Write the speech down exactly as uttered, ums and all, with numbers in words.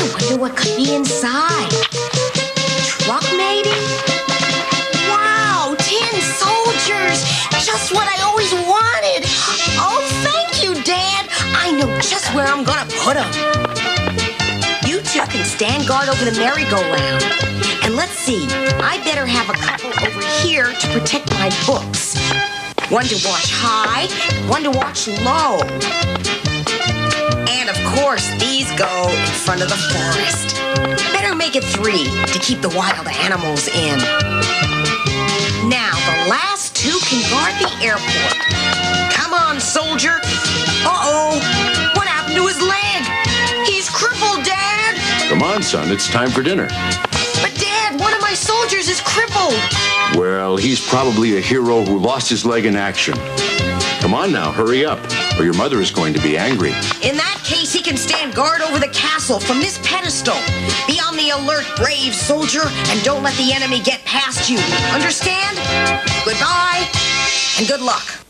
wonder what could be inside. Truck, maybe? Wow, tin soldiers! Just what I always wanted! Oh, thank you, Dad! I know just where I'm gonna put them. You two can stand guard over the merry-go-round. And let's see, I better have a couple over here to protect my books. One to watch high, one to watch low. And of course, these go in front of the forest. Better make it three to keep the wild animals in. Now, the last two can guard the airport. Come on, soldier. Uh-oh, what happened to his leg? He's crippled, Dad. Come on, son, it's time for dinner. But Dad, one of my soldiers is crippled. Well, he's probably a hero who lost his leg in action. Come on now, hurry up, or your mother is going to be angry. In that case, he can stand guard over the castle from this pedestal. Be on the alert, brave soldier, and don't let the enemy get past you. Understand? Goodbye, and good luck.